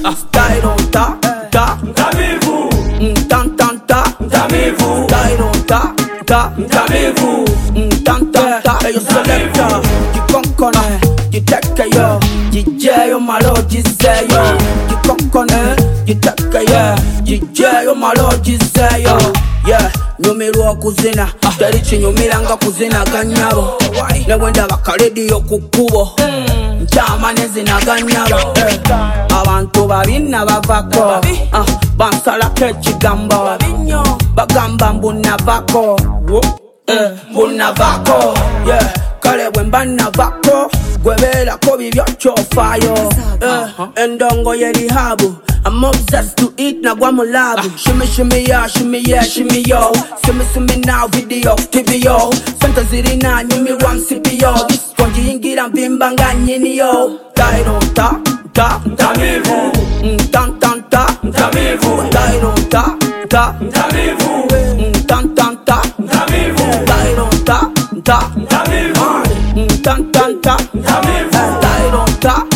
Style on ta, Ntamivu, tan tan ta, Ntamivu, style on ta, Ntamivu, tan tan ta. Hey, you selector, you concone, you take yo, you jay yo malo, you say yo, you concone, you take yo, you jay yo malo, you say yo. Yeah, nyumirwa kuzina, terichi nyumiranga kuzina ganyabo. Newenda bakalediyo kukubo, nchama nezina ganyabo. Abantu babina bavako, bansalako ekigambo, bagamba mbuna vako, mbuna vako. Yeah, kale bwemba navako, gwebeerako bibyo kyofayo. Endongo yerihabu, I'm obsessed to eat na gwa mulabu. Shimmy shimmy ya, shimmy yeah, shimmy yo. Shimmy now video, TV yo. Santa ziri na nyumi ram CPO. Konji ingira mbimba nga nyini yo. Tairo ta, Ntamivu, tan tan ta, Ntamivu, tairo ta, Ntamivu, tan tan ta, Ntamivu, tairo ta, Ntamivu, tan tan ta, Ntamivu, tairo ta,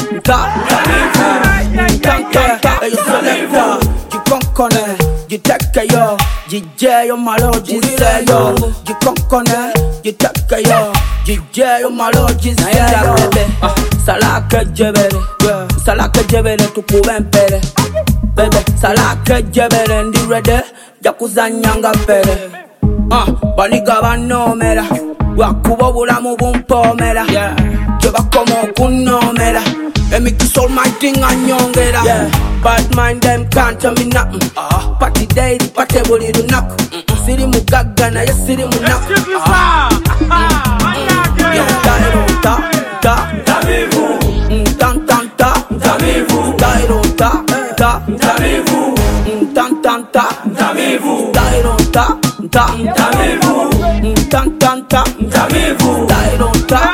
tan tan ta. Hey, you selector, you concone, you take yo, you jay yo malo, you say yo, you concone, you take yo, you jay yo malo, you say yo. Salaka jebere, salaka jebere tukube mpere, bebe salaka jebere ndi rede, yakuzanyanga pere. Baniga banomera, wakuba bulamu bumpomera, jebakomo kunomera. Emikiso almighty anyongera. Bad mind them can't tell me nothing. Party day, party body do knock. Siri mugaga na yes siri munaku. Tairo ta, Ntamivu, tan tan ta, Ntamivu, tairo ta, Ntamivu, tan tan ta, Ntamivu, tairo ta, Ntamivu, tan tan ta, Ntamivu, tairo ta,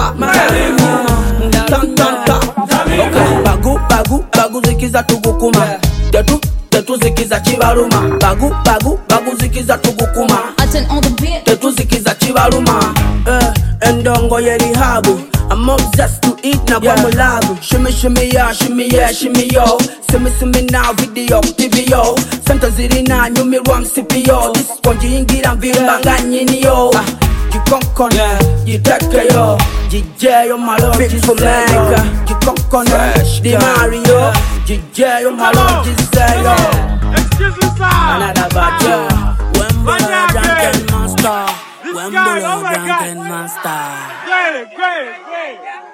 tan tan ta. Okay, bagu zikiza tugukuma. Tetu zikiza chibaluma. Bagu zikiza tugukuma. Attend on the beat. Tetu zikiza chibaluma. Endongo yerihabu. I'm obsessed to eat na kwa mulabu. Shimmy ya, shimmy yeah, shimmy yo. Simi now video, TV yo. Santa ziri na nyumi ram CPO. This konji ingira mbimba nga nyini yo. You concone, you take yo, you jay yo malo, you say yo, you concone, Di Mario, you jay yo malo, you say yo. Another bad yo, Wembolo drunken monster, Wembolo drunken monster. Great.